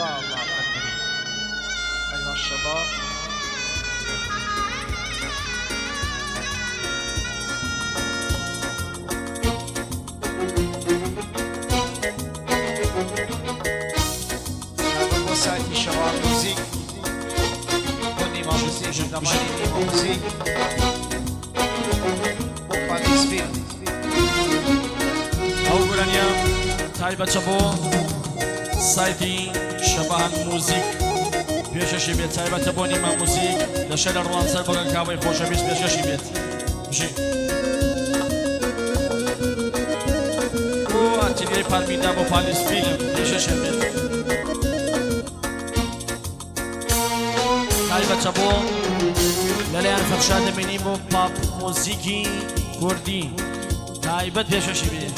الله الله أكبر. أيها الشباب وسائل الشباب موسيقى كوني ما موسيقى دماني ما موسيقى بوبا سبيل أو برانيا تايبة شبو سايتي شبان موسيق بيششي بيت تايبة تبوني ما موسيق لشل روان سر بغن كاوي خوشة بيش بيششي بيت بشي أتيني بالميدا بو باليس فيلم بيششي بيت تايبة شبو لليان فرشاد مني بو باب موسيقي كردي تايبة بيششي بيت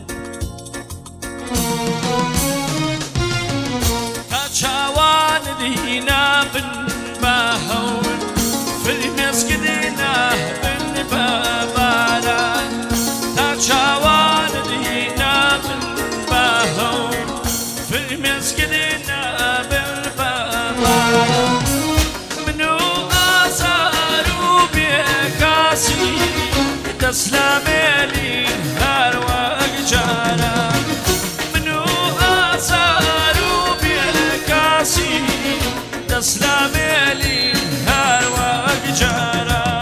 شوان دينا بن باهون في المسجد دينا بن باباران شوان دينا بن باهون في المسجد دينا بن باباران منو أزارو بيكاسي تسلم لي هرواق جاران منو أزارو تسلم لي هرواق جارا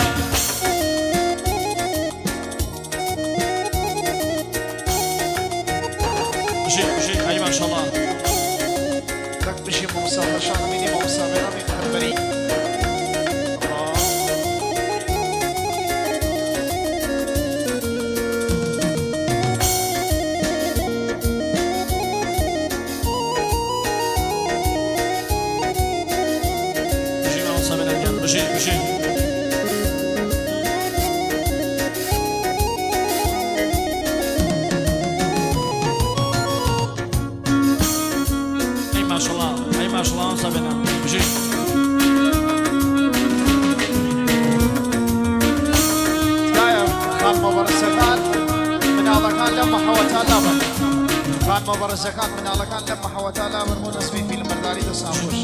بشي أي ما شاء الله لك بشي موسى شان مني موسى رامي خبري بشي أي ما شاء الله أي ما شاء الله صابنا بشي دايم خان مبارزكان من الله كان لما حوتها لابن خان مبارزكان من الله كان لما حوتها لابن مو نسبي في المرداري تساموش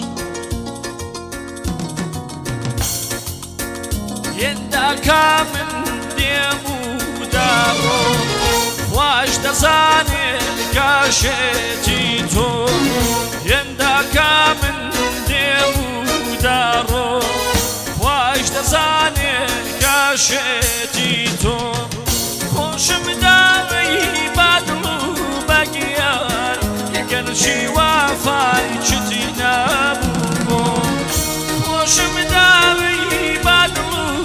يندك من ديمو دارو واش تزاني الكاشتي تو يندك من ديمو دارو واش تزاني الكاشتي تو خوش مداوي بدلو بقيان يكن شي وفاي شتي نابو خوش مداوي بدلو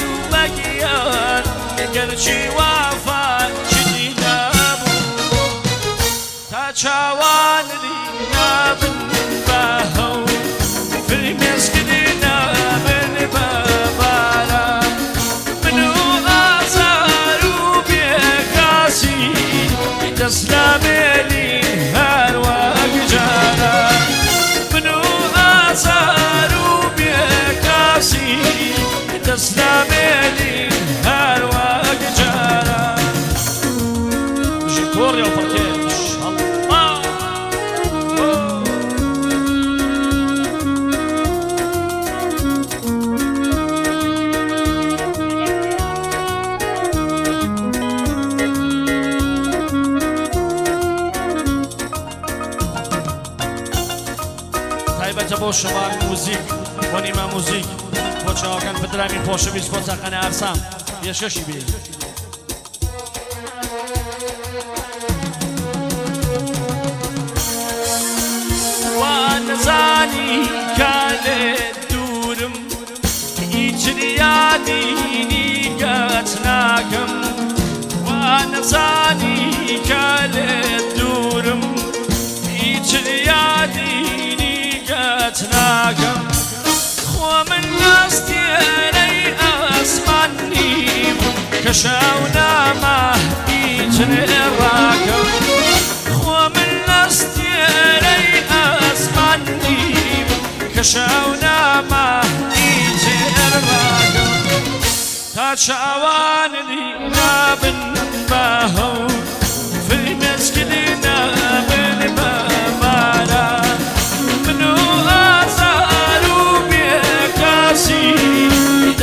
گرچی وفا چی نبود تا چوان دینا بن بهو فی مسجد نبن ببارا منو آزارو بیکاسی تسلم لی هر وقت جارا منو آزارو بیکاسی تسلم لی هر وقت جارا جيكور يا فركيش الله تايبة بو شمال موزيك ونما موزيك بۆچەوە کەن بدرامی خۆشەویست بۆ چاقانە ئارسام پێشکەشی بێ وا نەزانی کە لێت دوورم هیچ یادی گەت ناکەم وا نەزانی کە لێت دوورم هیچ یادی گەت ناکەم ومن نستيري أسماني كشاونا ما يجري الراكب ومن نستيري أسماني كشاونا ما يجري الراكب تشاوان لي نابن باهو في مسجدنا من بابانا منو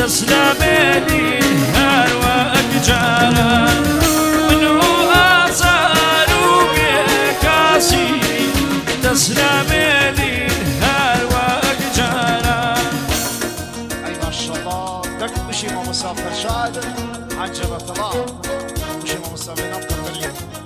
تسلميني هرواك جارا منو أصارو بكاسي تسلميني هرواك جارا. أي ما شاء الله دك مشي ما مسافر شاد عجبت الله مشي ما مسافر نبقى